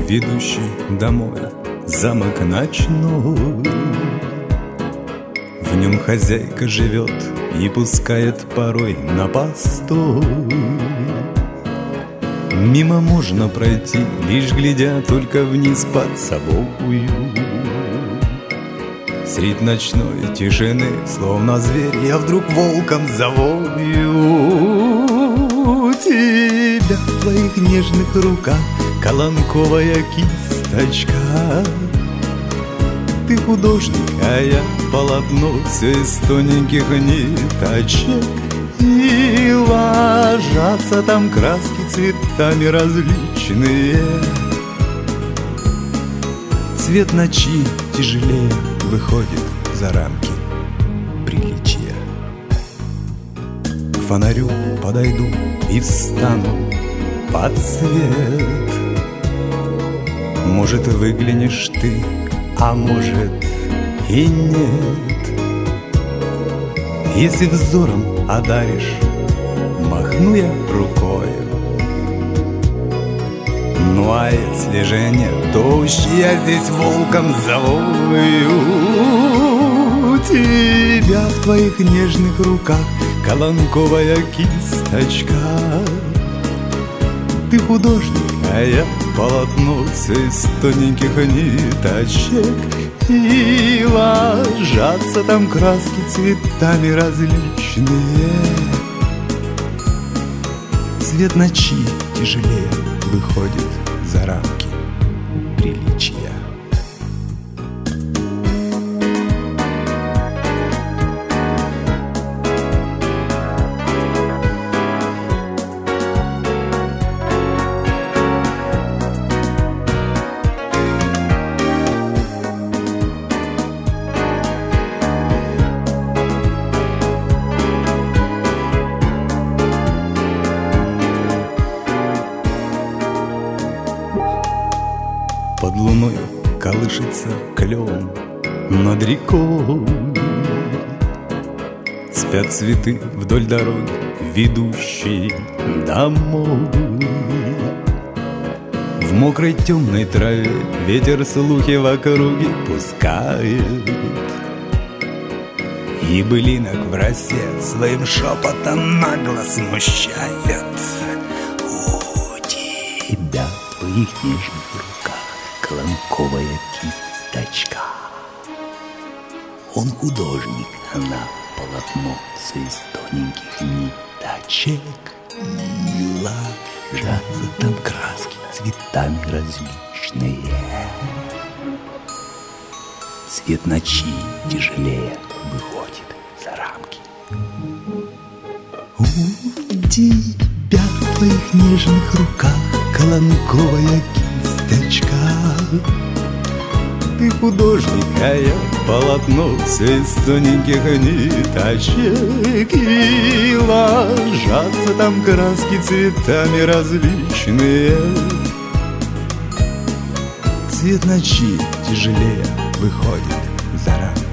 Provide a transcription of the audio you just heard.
ведущий домой замок ночной. В нем хозяйка живет и пускает порой на постой. Мимо можно пройти, лишь глядя только вниз под собою. Средь ночной тишины, словно зверь, я вдруг волком завою. Тебя в твоих нежных руках колонковая кисточка. Ты художник, а я полотно, все из тоненьких ниточек. И ложатся там краски цветами различные. Цвет ночи тяжелее выходит за рамки приличия. К фонарю подойду и встану под свет. Может, выглянешь ты, а может и нет. Если взором одаришь, махну я рукой. Ну а если же нет, то уж я здесь волком завою. Тебя в твоих нежных руках колонковая кисточка. Ты художник, а я полотно, все из тоненьких ниточек. И ложатся там краски цветами различные. Цвет ночи тяжелее выходит за рамки приличия. Под луною колышется клен над рекой. Спят цветы вдоль дороги, ведущей домой. В мокрой темной траве ветер слухи в округе пускает. И былинок в росе своим шепотом нагло смущает. У тебя в твоих нежных руках колонковая кисточка. Он художник, она полотно, все из тоненьких ниточек. И ложатся там краски цветами различные. Цвет ночи тяжелее выходит за рамки. У тебя в твоих нежных руках колонковая кисточка. Ты художник, а я полотно, все из тоненьких ниточек. И ложатся там краски цветами различные. Цвет ночи тяжелее выходит за рамки